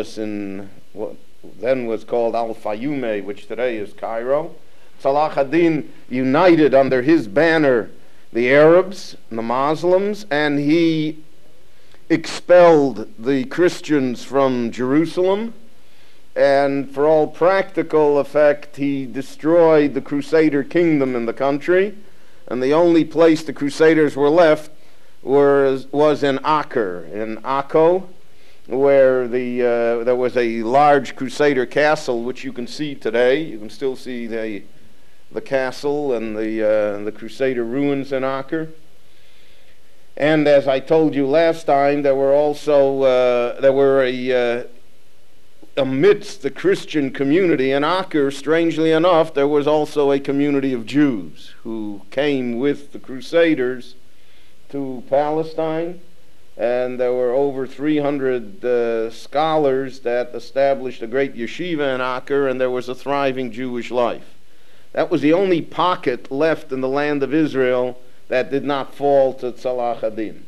palace in what then was called Al-Fayoum, which today is Cairo. Salah ad-Din united under his banner the Arabs and the Muslims, and he expelled the Christians from Jerusalem, and for all practical effect he destroyed the Crusader kingdom in the country, and the only place the Crusaders were left was in Acre, in Akko, where there was a large Crusader castle, which you can see today. You can still see the castle and the Crusader ruins in Acre. And as I told you last time, there were also amidst the Christian community in Acre, strangely enough, there was also a community of Jews who came with the Crusaders to Palestine, and there were over 300 scholars that established a great yeshiva in Acre, and there was a thriving Jewish life. That was the only pocket left in the land of Israel that did not fall to Salah ad-Din.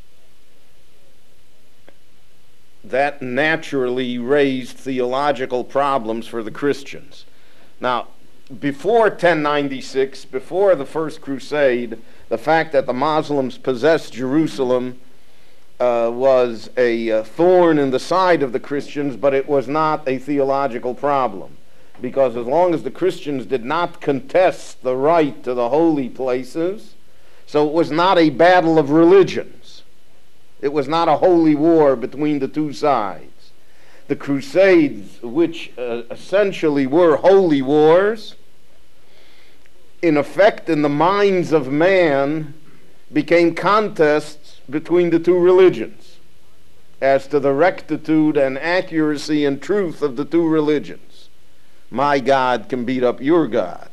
That naturally raised theological problems for the Christians. Now, before 1096, before the First Crusade, the fact that the Muslims possessed Jerusalem was a thorn in the side of the Christians, but it was not a theological problem. Because as long as the Christians did not contest the right to the holy places, so it was not a battle of religions. It was not a holy war between the two sides. The Crusades, which essentially were holy wars, in effect, in the minds of man, became contests between the two religions as to the rectitude and accuracy and truth of the two religions. My God can beat up your God.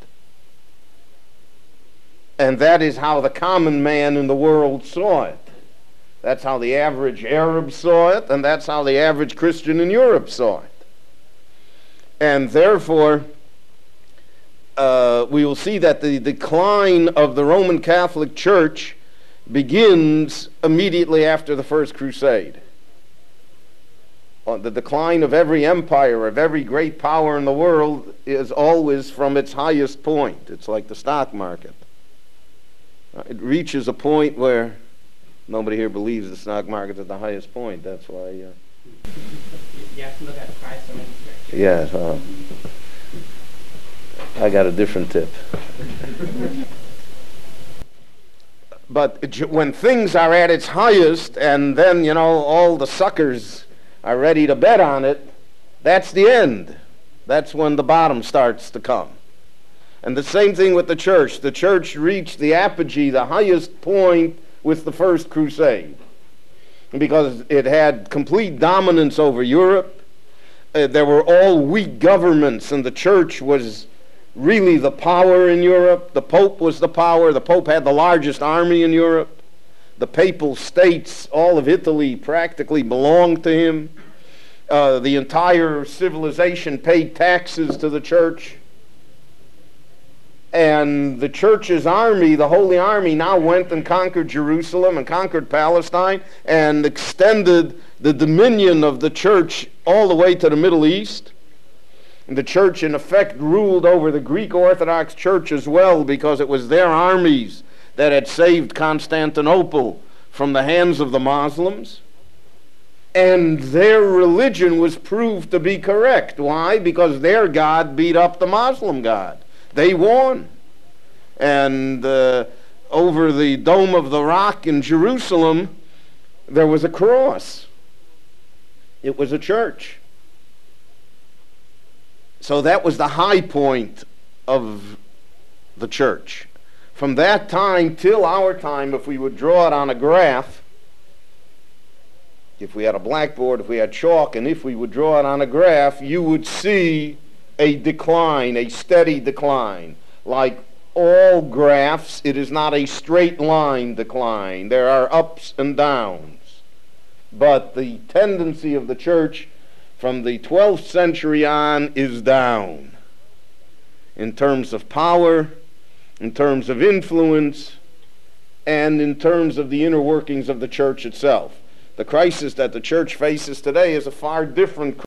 And that is how the common man in the world saw it. That's how the average Arab saw it, and that's how the average Christian in Europe saw it. And therefore, we will see that the decline of the Roman Catholic Church begins immediately after the First Crusade. The decline of every empire, of every great power in the world, is always from its highest point. It's like the stock market. It reaches a point where nobody here believes the stock market's at the highest point. That's why... You have to look at price or anything. Yeah, I got a different tip. But when things are at its highest, and then, all the suckers are ready to bet on it, that's the end. That's when the bottom starts to come. And the same thing with the church. The church reached the apogee, the highest point, with the First Crusade. Because it had complete dominance over Europe. There were all weak governments, and the church was really the power in Europe. The Pope was the power. The Pope had the largest army in Europe. The papal states, all of Italy, practically belonged to him. The entire civilization paid taxes to the church. And the church's army, the Holy Army, now went and conquered Jerusalem and conquered Palestine and extended the dominion of the church all the way to the Middle East. And the church, in effect, ruled over the Greek Orthodox Church as well, because it was their armies that had saved Constantinople from the hands of the Muslims. And their religion was proved to be correct. Why? Because their God beat up the Muslim God. They won. And over the Dome of the Rock in Jerusalem, there was a cross. It was a church. So that was the high point of the church. From that time till our time, if we would draw it on a graph, if we had a blackboard, if we had chalk, and if we would draw it on a graph, you would see a decline, a steady decline. Like all graphs, it is not a straight line decline. There are ups and downs. But the tendency of the church from the 12th century on is down in terms of power, in terms of influence, and in terms of the inner workings of the church itself. The crisis that the church faces today is a far different